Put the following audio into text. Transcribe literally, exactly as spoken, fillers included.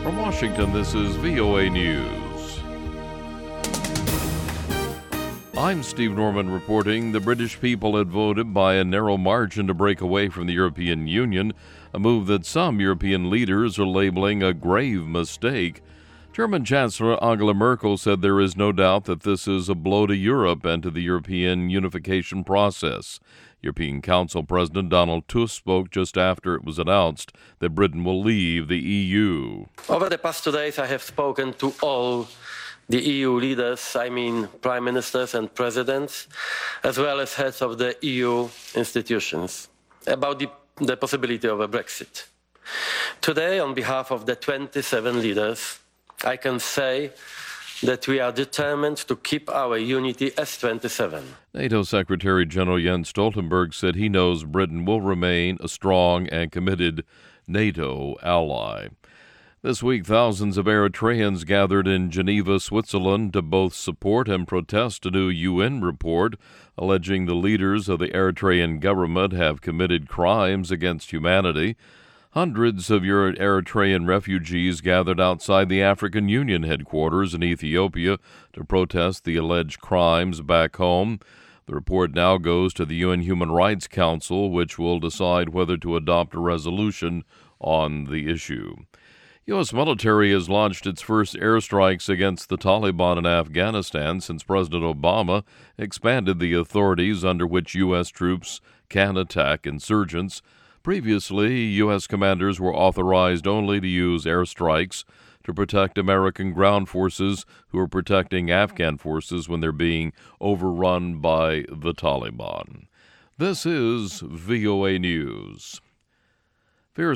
From Washington, this is V O A News. I'm Steve Norman reporting the British people had voted by a narrow margin to break away from the European Union, a move that some European leaders are labeling a grave mistake. German Chancellor Angela Merkel said there is no doubt that this is a blow to Europe and to the European unification process. European Council President Donald Tusk spoke just after it was announced that Britain will leave the E U. Over the past two days, I have spoken to all the E U leaders, I mean prime ministers and presidents, as well as heads of the E U institutions, about the, the possibility of a Brexit. Today, on behalf of the twenty-seven leaders, I can say that we are determined to keep our unity as twenty-seven. NATO Secretary General Jens Stoltenberg said he knows Britain will remain a strong and committed NATO ally. This week, thousands of Eritreans gathered in Geneva, Switzerland, to both support and protest a new U N report alleging the leaders of the Eritrean government have committed crimes against humanity. Hundreds of Eritrean refugees gathered outside the African Union headquarters in Ethiopia to protest the alleged crimes back home. The report now goes to the U N Human Rights Council, which will decide whether to adopt a resolution on the issue. U S military has launched its first airstrikes against the Taliban in Afghanistan since President Obama expanded the authorities under which U S troops can attack insurgents. Previously, U S commanders were authorized only to use airstrikes to protect American ground forces who are protecting Afghan forces when they're being overrun by the Taliban. This is V O A News.